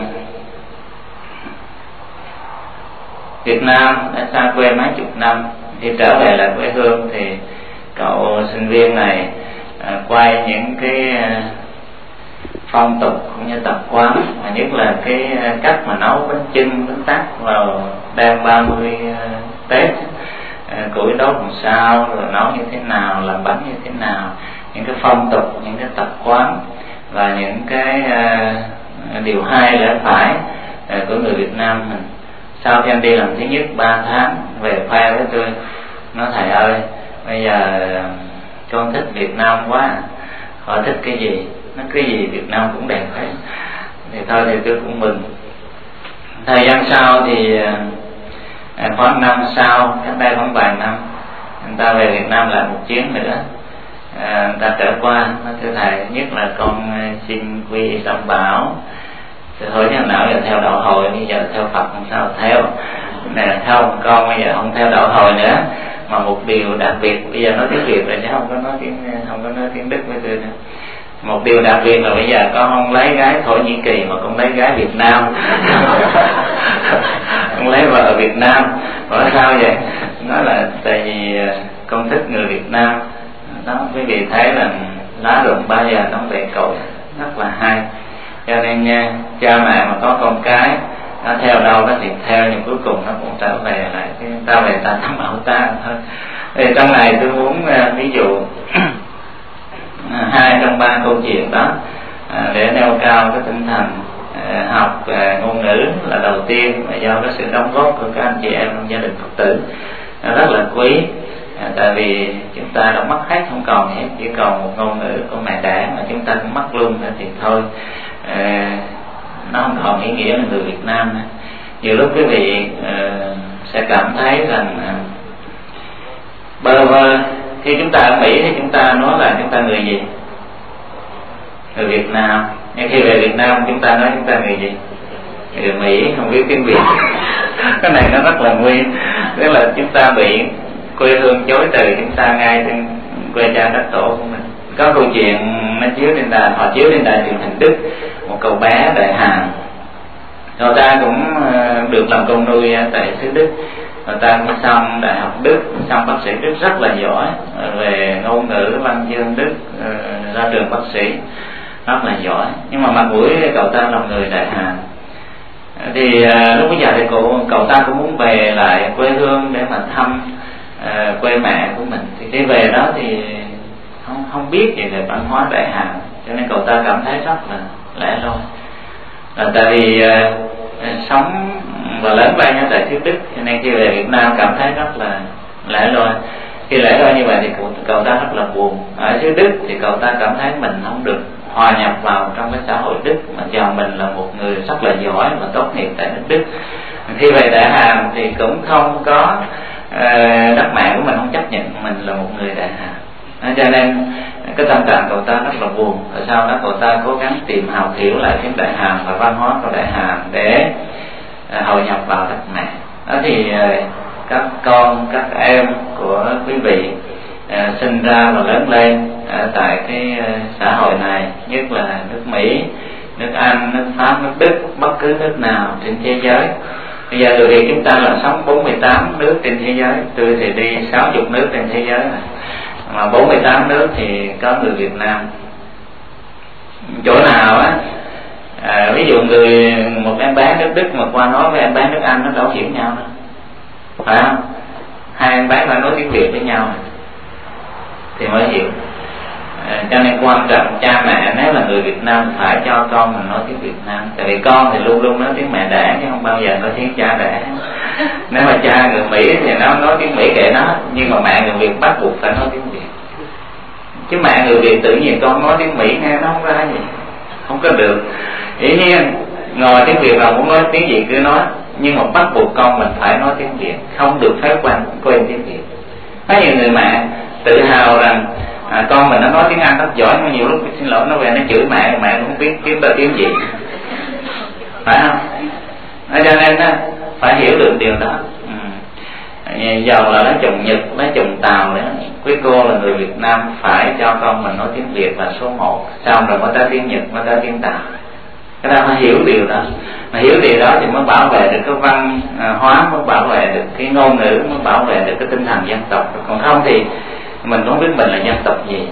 Việt Nam đã xa quê mấy chục năm, khi trở về lại quê hương thì cậu sinh viên này quay những cái phong tục cũng như tập quán, mà nhất là cái cách mà nấu bánh chưng, bánh tắc vào đêm 30 Tết, củi đốt làm sao, rồi nấu như thế nào, làm bánh như thế nào, những cái phong tục, những cái tập quán và những cái điều hay lẽ phải của người Việt Nam mình. Sau khi anh đi lần thứ nhất 3 tháng về khoe với tôi, nói thầy ơi, bây giờ con thích Việt Nam quá. Họ thích cái gì? Nó cái gì Việt Nam cũng đẹp hết. Thì thôi thì tôi cũng mừng. Thời gian sau thì khoảng năm sau, cách đây khoảng vài năm, người ta về Việt Nam lại một chuyến nữa. Người ta trở qua nói thưa thầy, nhất là con xin quy y Tam Bảo. Thì thôi chứ nào giờ theo đạo Hồi, bây giờ theo Phật không sao theo. Nè không, con bây giờ không theo đạo Hồi nữa, mà một điều đặc biệt, bây giờ nói tiếng Việt rồi chứ không có nói tiếng Đức với tôi nữa. Một điều đặc biệt là bây giờ con không lấy gái Thổ Nhĩ Kỳ mà con lấy gái Việt Nam. Con lấy vợ Việt Nam. Nói sao vậy? Nói là tại vì con thích người Việt Nam. Đó, quý vị thấy là lá rụng bao giờ nó về cội, rất là hay. Cho nên nha, cha mẹ mà có con cái nó theo đâu đó thì theo, nhưng cuối cùng nó cũng trở về lại cái ta về ta Tam Bảo ta thôi. Thì trong này tôi muốn ví dụ 2 trong 3 câu chuyện đó để nêu cao cái tinh thần học ngôn ngữ là đầu tiên, là do cái sự đóng góp của các anh chị em trong gia đình Phật tử rất là quý. Tại vì chúng ta đã mất hết, không còn hết, chỉ còn một ngôn ngữ của mẹ đẻ mà chúng ta cũng mất luôn nữa thì thôi, nó không còn ý nghĩa là người Việt Nam nữa. Nhiều lúc quý vị sẽ cảm thấy rằng bơ vơ. Khi chúng ta ở Mỹ thì chúng ta nói là chúng ta người gì? Người Việt Nam. Nhưng khi về Việt Nam chúng ta nói chúng ta người gì? Người Mỹ, không biết tiếng Việt. Cái này nó rất là nguy. Tức là chúng ta bị quê hương chối từ chúng ta ngay trên quê cha đất tổ của mình. Có câu chuyện nó chiếu trên đài, họ chiếu trên đài truyền hình Đức, một cậu bé Đại Hàn. Cậu ta cũng được làm công nuôi tại xứ Đức. Người ta cũng xong đại học Đức, xong bác sĩ Đức rất là giỏi về ngôn ngữ văn chương Đức, ra trường bác sĩ rất là giỏi. Nhưng mà mặt mũi cậu ta là người Đại Hàn. Thì lúc bây giờ thì cậu ta cũng muốn về lại quê hương để mà thăm quê mẹ của mình. Thì khi về đó thì không biết gì về văn hóa Đại Hàn, cho nên cậu ta cảm thấy rất là lẻ loi. Tại vì sống và lớn lên tại xứ Đức, cho nên khi về Việt Nam cảm thấy rất là lẻ loi. Khi lẻ loi như vậy thì cậu ta rất là buồn. Ở xứ Đức thì cậu ta cảm thấy mình không được hòa nhập vào trong cái xã hội Đức, mà chồng mình là một người rất là giỏi và tốt nghiệp tại nước Đức. Khi về Đại Hàn thì cũng không có đất mẹ của mình không chấp nhận mình là một người Đại Hàn. Cho nên cái tâm trạng cậu ta rất là buồn. Rồi sau đó cậu ta cố gắng tìm hiểu lại tiếng Đại Hàn và văn hóa của Đại Hàn để hội nhập vào đất mẹ. Đó thì các con, các em của quý vị sinh ra và lớn lên tại cái xã hội này, nhất là nước Mỹ, nước Anh, nước Pháp, nước Đức, bất cứ nước nào trên thế giới. Bây giờ người Việt chúng ta là sống 48 nước trên thế giới, tôi thì đi 60 nước trên thế giới này, mà 48 nước thì có người Việt Nam. Chỗ nào á ví dụ một em bé nước Đức mà qua nói với em bé nước Anh nó đâu hiểu nhau đâu, phải không? Hai em bé phải nói tiếng Việt với nhau thì mới hiểu. Cho nên quan trọng cha mẹ nếu là người Việt Nam phải cho con mình nói tiếng Việt Nam. Tại vì con thì luôn luôn nói tiếng mẹ đẻ chứ không bao giờ nói tiếng cha đẻ. Nếu mà cha người Mỹ thì nó nói tiếng Mỹ kệ nó, nhưng mà mẹ người Việt bắt buộc phải nói tiếng Việt. Chứ mẹ người Việt tự nhiên con nói tiếng Mỹ nghe nó không ra gì, không có được. Dĩ nhiên ngồi tiếng Việt là muốn nói tiếng gì cứ nói, nhưng mà bắt buộc con mình phải nói tiếng Việt, không được phép quên tiếng Việt. Có nhiều người mẹ tự hào rằng con mình nó nói tiếng Anh rất giỏi, nhưng nhiều lúc xin lỗi nó về nó chửi mẹ cũng không biết tiếng gì, phải không? Cho nên phải hiểu được điều đó. Dầu là lấy chồng Nhật, lấy chồng Tàu nữa, quý cô là người Việt Nam phải cho con mình nói tiếng Việt là số 1, xong rồi mới tới tiếng Nhật, mới tới tiếng Tàu. Cái đó phải hiểu điều đó, mà hiểu điều đó thì mới bảo vệ được cái văn hóa, mới bảo vệ được cái ngôn ngữ, mới bảo vệ được cái tinh thần dân tộc. Còn không thì mình không biết mình là dân tộc gì.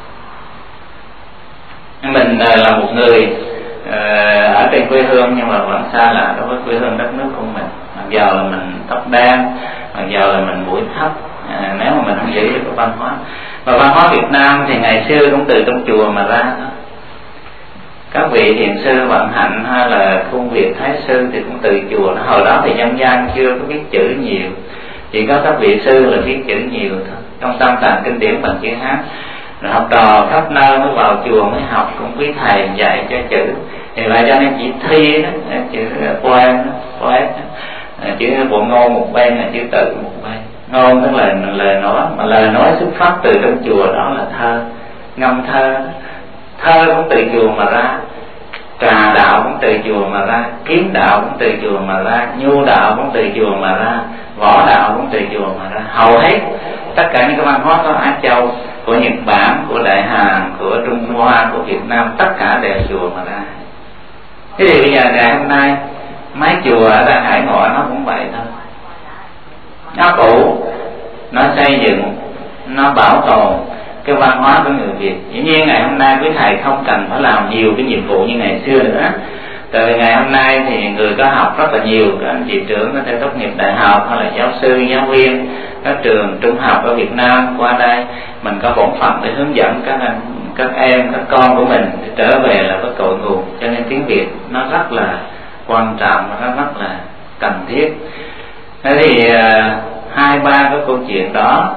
Mình là một người ở trên quê hương nhưng mà vẫn xa lạ đối với quê hương đất nước của mình. Mặc giờ là mình tóc đen, mặc giờ là mình mũi thấp, nếu mà mình không giữ được cái văn hóa. Và văn hóa Việt Nam thì ngày xưa cũng từ trong chùa mà ra. các vị thiền sư vận hạnh hay là công việc thái sư thì cũng từ chùa. Hồi đó thì dân gian chưa có biết chữ nhiều, chỉ có các vị sư là biết chữ nhiều thôi. Trong tam tạng kinh điển bằng chữ Hán, rồi học trò khắp nơi mới vào chùa mới học, cũng quý thầy dạy cho chữ. Thì vậy cho nên chỉ thi đó, chữ poem, chữ bộ ngôn một bên là chữ tự một bên. Ngôn tức là lời nói, mà lời nói xuất phát từ trong chùa đó là thơ, ngâm thơ. Thơ cũng từ chùa mà ra, trà đạo cũng từ chùa mà ra, kiếm đạo cũng từ chùa mà ra, nhu đạo cũng từ chùa mà ra, võ đạo cũng từ chùa mà ra. Hầu hết tất cả những cái văn hóa của Á Châu, của Nhật Bản, của Đại Hàn, của Trung Hoa, của Việt Nam, tất cả đều chùa mà ra. Thế thì bây giờ ngày hôm nay mấy chùa ở Đại Hải Ngoại nó cũng vậy thôi. Nó cũ, nó xây dựng, nó bảo tồn cái văn hóa của người Việt. Dĩ nhiên ngày hôm nay quý thầy không cần phải làm nhiều cái nhiệm vụ như ngày xưa nữa. Tại vì ngày hôm nay thì người có học rất là nhiều, các anh chị trưởng có thể tốt nghiệp đại học hay là giáo sư, giáo viên các trường trung học ở Việt Nam qua đây, mình có bổn phận để hướng dẫn các em, các con của mình trở về là có cội nguồn. Cho nên tiếng Việt nó rất là quan trọng, nó rất là cần thiết. Thế thì hai ba cái câu chuyện đó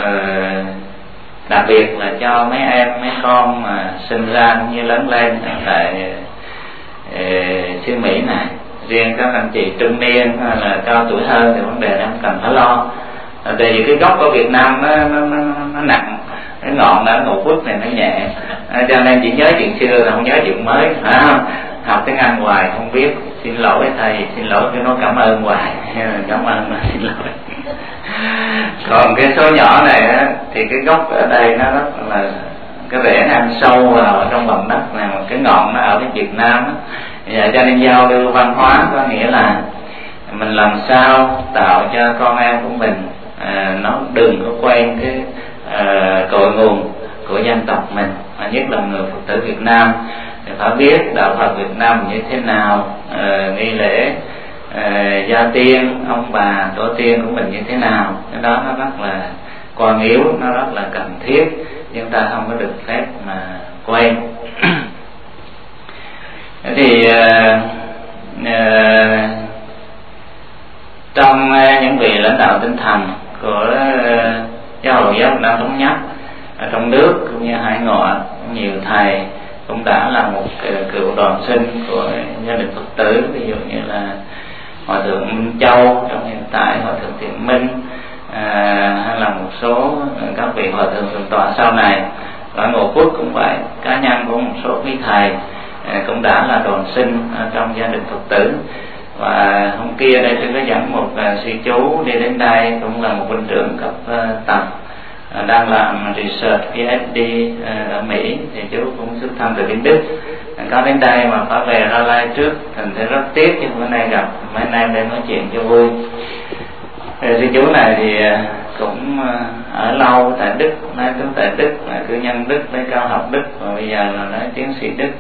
đặc biệt là cho mấy em, mấy con mà sinh ra cũng như lớn lên tại xứ Mỹ này. Riêng các anh chị trung niên hay là cao tuổi hơn thì vấn đề đó không cần phải lo. Tại vì cái gốc của Việt Nam nó nặng, cái ngọn ở Ngũ Quốc này nó nhẹ, cho nên chỉ nhớ chuyện xưa là không nhớ chuyện mới. Học tiếng Anh hoài không biết, xin lỗi thầy, xin lỗi cho nó cảm ơn hoài, cảm ơn mà xin lỗi. Còn cái số nhỏ này á, thì cái gốc ở đây nó rất là cái rễ nó ăn sâu vào trong lòng đất này, mà cái ngọn nó ở cái Việt Nam á. Cho nên giao lưu văn hóa có nghĩa là mình làm sao tạo cho con em của mình nó đừng có quên cái cội nguồn của dân tộc mình, nhất là người Phật tử Việt Nam thì phải biết đạo Phật Việt Nam như thế nào, nghi lễ gia tiên, ông bà tổ tiên của mình như thế nào. Cái đó nó rất là quan yếu, nó rất là cần thiết, chúng ta không có được phép mà quên. Thì trong những vị lãnh đạo tinh thần của giáo hội giáo Việt Nam thống nhất ở trong nước cũng như hải ngoại, nhiều thầy cũng đã là một cựu đoàn sinh của gia đình Phật tử, ví dụ như là Hòa thượng Minh Châu trong hiện tại, Hòa thượng Thiện Minh, hay là một số các vị hòa thượng thượng tọa sau này. Ở Ngũ Quốc cũng vậy, cá nhân của một số quý thầy cũng đã là đoàn sinh trong gia đình Phật tử. Và hôm kia đây tôi có dẫn một sư chú đi đến đây, cũng là một huynh trưởng cấp tập đang làm research PhD ở Mỹ, thì chú cũng xuất thân từ bên Đức, có đến đây mà phải về Ra Lai trước, thành thấy rất tiếc chứ bữa nay gặp mấy anh em để nói chuyện cho vui. Sư chú này thì cũng ở lâu tại Đức, nói tiếng tại Đức, là cử nhân Đức, lấy cao học Đức, và bây giờ là nói tiến sĩ Đức,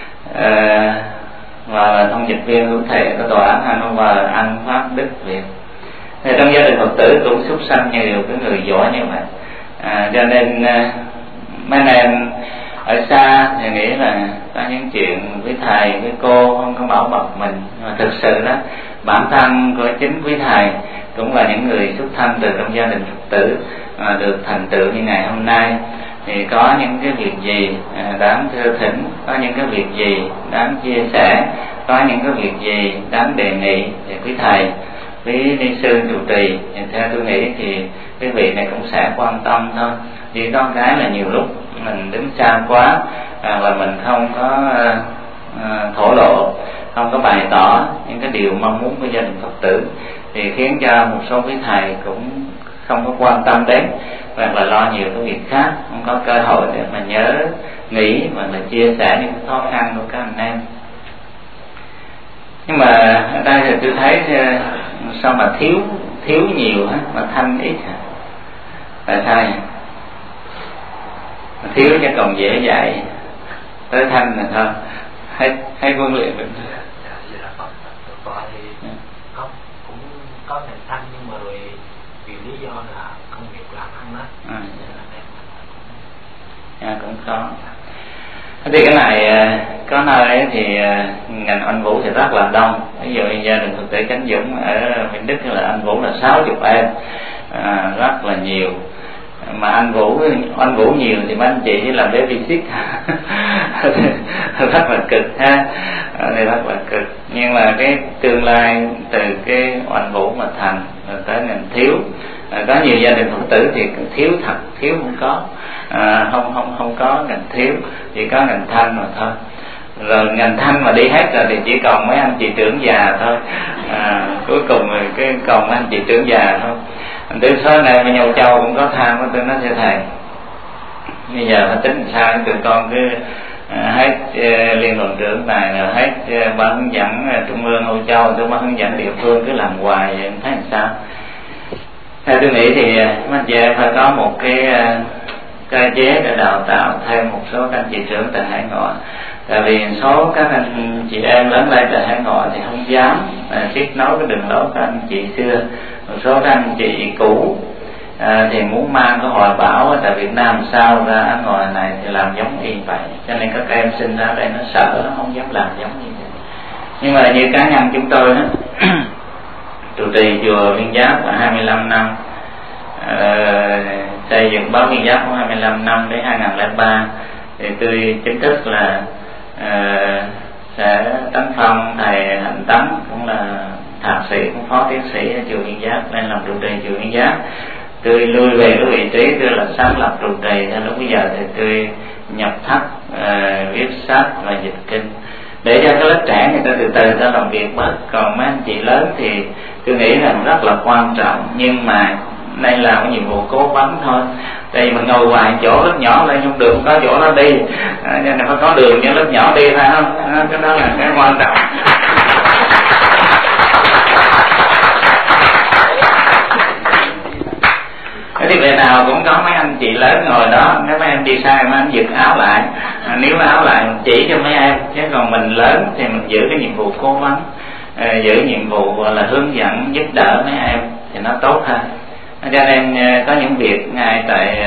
và là thông dịch viên hữu thể của tòa án Hanover, Anh, Pháp, Đức, Việt. Thì trong gia đình Phật tử cũng xuất sanh nhiều cái người giỏi như vậy. Cho nên mấy anh em ở xa thì nghĩ là có những chuyện với thầy, với cô không có bảo bọc mình, mà thực sự đó bản thân của chính quý thầy cũng là những người xuất thân từ trong gia đình Phật tử được thành tựu như ngày hôm nay. Thì có những cái việc gì đáng thưa thỉnh, có những cái việc gì đáng chia sẻ, có những cái việc gì đáng đề nghị thì quý thầy, quý ni sư trụ trì, theo tôi nghĩ thì cái vị này cũng sẽ quan tâm thôi. Chỉ có cái là nhiều lúc mình đứng xa quá và mình không có thổ lộ, không có bày tỏ những cái điều mong muốn của gia đình Phật tử, thì khiến cho một số quý thầy cũng không có quan tâm đến, hoặc là lo nhiều cái việc khác, không có cơ hội để mà nhớ nghĩ và là chia sẻ những cái khó khăn của các anh em. Nhưng mà ở đây thì tôi thấy sao mà thiếu nhiều mà thanh ít hả? Tại sao vậy? Thiếu cho còn dễ dạy, tới thanh là thôi, hay huấn luyện được. Cũng có nền thanh, nhưng mà rồi vì lý do là công việc làm ăn đó, cũng có. Thì cái này có nơi thì ngành anh Vũ thì rất là đông. Ví dụ như gia đình Phật tử Chánh Dũng ở Vĩnh Đức là anh Vũ là 60 em, rất là nhiều. Mà anh Vũ nhiều thì mấy anh chị chỉ làm babysit rất là cực ha, thì rất là cực. Nhưng mà cái tương lai từ cái anh Vũ mà thành tới ngành thiếu, có nhiều gia đình Phật tử thì thiếu thật, thiếu không có, không có ngành thiếu, chỉ có ngành thanh mà thôi. Rồi ngành thanh mà đi hết rồi thì chỉ còn mấy anh chị trưởng già thôi, cuối cùng cái còn mấy anh chị trưởng già thôi. Từ số này mà Nhậu Châu cũng có tham, tôi nói thưa thầy, bây giờ phải tính sao tụi con cứ hết liên đoàn trưởng này, rồi hết ban hướng dẫn trung ương Âu Châu, tôi ban hướng dẫn địa phương cứ làm hoài vậy, thấy làm sao? Theo tôi nghĩ thì mấy chị em phải có một cái cơ chế để đào tạo thêm một số các anh chị trưởng tại hải ngoại. Tại vì số các anh chị em lớn lên tại hải ngoại thì không dám tiếp nối cái đường lối các anh chị xưa. Một số các anh chị cũ thì muốn mang cái hoài bão tại Việt Nam sao ra ở ngoài này thì làm giống y vậy, cho nên các em sinh ra đây nó sợ, nó không dám làm giống như vậy. Nhưng mà như cá nhân chúng tôi đó trụ trì chùa Viên Giáp 25 năm, xây dựng báo Viên Giáp 25 năm đến 2003 thì tôi chính thức là sẽ tấn phong thầy Hạnh Tấn, cũng là thạc sĩ cũng phó tiến sĩ ở chùa Viên Giáp, nên làm trụ trì chùa Viên Giáp. Tôi lui về cái vị trí tôi là sáng lập trụ trì, nên lúc bây giờ thì tôi nhập thất, viết sách và dịch kinh để cho cái lớp trẻ người ta từ từ ta làm việc bớt. Còn mấy anh chị lớn thì tôi nghĩ là rất là quan trọng, nhưng mà đây là một nhiệm vụ cố vấn thôi. Đây mình ngồi hoài chỗ lớp nhỏ lên không được, không có chỗ nó đi, cho nên phải có đường cho lớp nhỏ đi, phải không? Cái đó là cái quan trọng. Thế thì về nào cũng có mấy anh chị lớn ngồi đó, nếu mấy em đi sai mấy anh giật áo lại, nếu áo lại chỉ cho mấy em, chứ còn mình lớn thì mình giữ cái nhiệm vụ cố vấn, giữ nhiệm vụ là hướng dẫn giúp đỡ mấy em thì nó tốt hơn. Cho nên có những việc ngay tại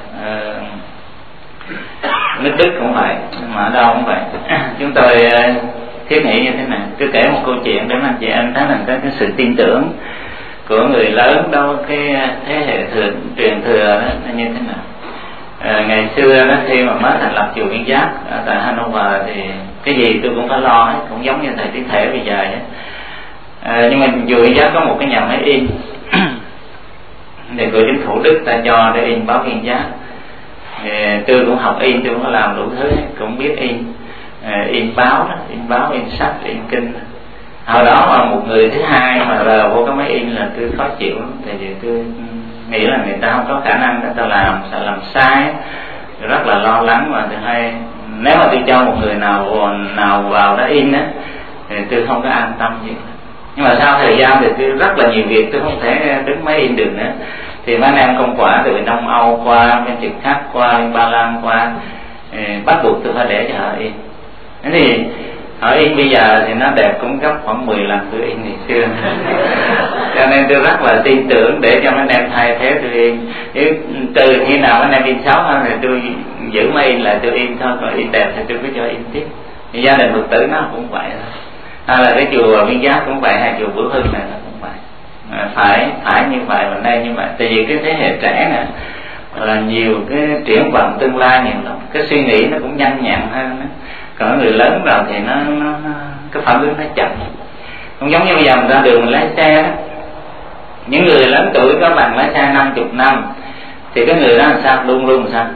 nước Đức cũng vậy, mà ở đâu cũng vậy. Chúng tôi thiết nghĩ như thế này, tôi kể một câu chuyện để anh chị em thấy là cái sự tin tưởng của người lớn đâu, cái thế hệ truyền thừa đó như thế nào. Ngày xưa đó khi mà mới thành lập chùa Viên Giáp tại Hanover thì cái gì tôi cũng phải lo hết, cũng giống như thầy Tiến Thể bây giờ ấy. Nhưng mà chùa Viên Giáp có một cái nhà máy in thì của chính phủ Đức ta cho để in báo Viên Giáp. Tôi cũng học in, tôi cũng có làm đủ thứ, cũng biết in báo đó, in báo, in sách, in kinh. Hồi đó mà một người thứ hai mà rờ vô cái máy in là tôi khó chịu lắm, tại vì tôi nghĩ là người ta không có khả năng để ta làm, sợ làm sai, tôi rất là lo lắng. Và thứ hai, nếu mà tôi cho một người nào vào đó in á thì tôi không có an tâm gì. Nhưng mà sau thời gian thì tôi rất là nhiều việc tôi không thể đứng máy in được nữa, thì mấy anh em công quả từ Đông Âu qua bên Trực Khắc qua bên Ba Lan qua, bắt buộc tôi phải để cho họ in. Thế thì họ in bây giờ thì nó đẹp cũng gấp khoảng 10 lần tôi in ngày xưa. Cho nên tôi rất là tin tưởng để cho mấy anh em thay thế tôi in. Nếu từ khi nào mấy anh em in xấu hơn thì tôi giữ máy in lại tôi in thôi, còn in đẹp thì tôi cứ cho in tiếp. Thì gia đình Phật tử nó cũng vậy thôi, hay là cái chùa Viên Giáp cũng vậy, hay chùa Bửu Hưng này nó cũng vậy. Phải như vậy và nay như vậy, tại vì cái thế hệ trẻ này là nhiều cái triển vọng tương lai nhiều lắm, cái suy nghĩ nó cũng nhanh nhẹn hơn đó. Còn người lớn rồi thì nó cái phản ứng nó chậm, không giống như bây giờ mình ra đường mình lái xe đó. Những người lớn tuổi có bằng lái xe 50 năm thì cái người đó làm sao, luôn luôn sao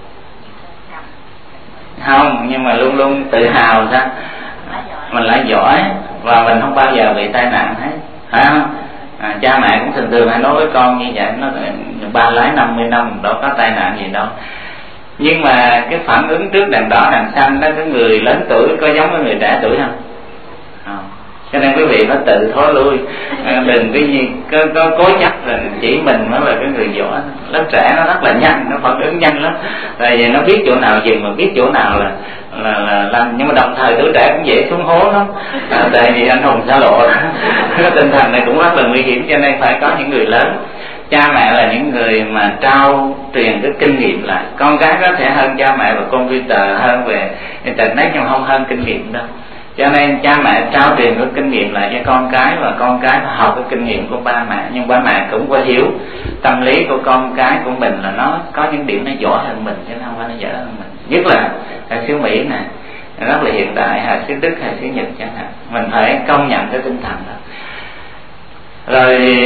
không, nhưng mà luôn luôn tự hào sao mình lại giỏi và mình không bao giờ bị tai nạn hết, phải không? Cha mẹ cũng thường thường hay nói với con như vậy, nó ba lái 50 năm đâu có tai nạn gì đâu. Nhưng mà cái phản ứng trước đèn đỏ đèn xanh đó, cái người lớn tuổi có giống với người trẻ tuổi không? Không. Cho nên quý vị phải tự thối lui, đừng cái gì có cố chấp là chỉ mình mới là cái người giỏi. Lớp trẻ nó rất là nhanh, nó phản ứng nhanh lắm, tại vì nó biết chỗ nào dừng mà biết chỗ nào là làm. Nhưng mà đồng thời tuổi trẻ cũng dễ xuống hố lắm, tại vì anh hùng xả lộ. Cái tinh thần này cũng rất là nguy hiểm, cho nên phải có những người lớn. cha mẹ là những người mà trao truyền cái kinh nghiệm lại. Con cái có thể hơn cha mẹ về computer, hơn về internet, nhưng không hơn kinh nghiệm đâu. Cho nên cha mẹ trao truyền cái kinh nghiệm lại cho con cái, và con cái học cái kinh nghiệm của ba mẹ. Nhưng ba mẹ cũng có hiểu tâm lý của con cái của mình là nó có những điểm nó giỏi hơn mình, chứ không phải nó dở hơn mình. Nhất là ở xứ Mỹ này rất là hiện đại, hay xứ Đức hay xứ Nhật chẳng hạn, mình phải công nhận cái tinh thần đó. Rồi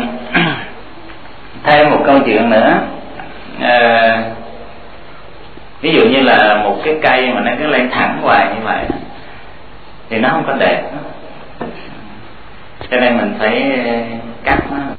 thêm một câu chuyện nữa, ví dụ như là một cái cây mà nó cứ lên thẳng hoài như vậy thì nó không có đẹp, cho nên mình phải cắt nó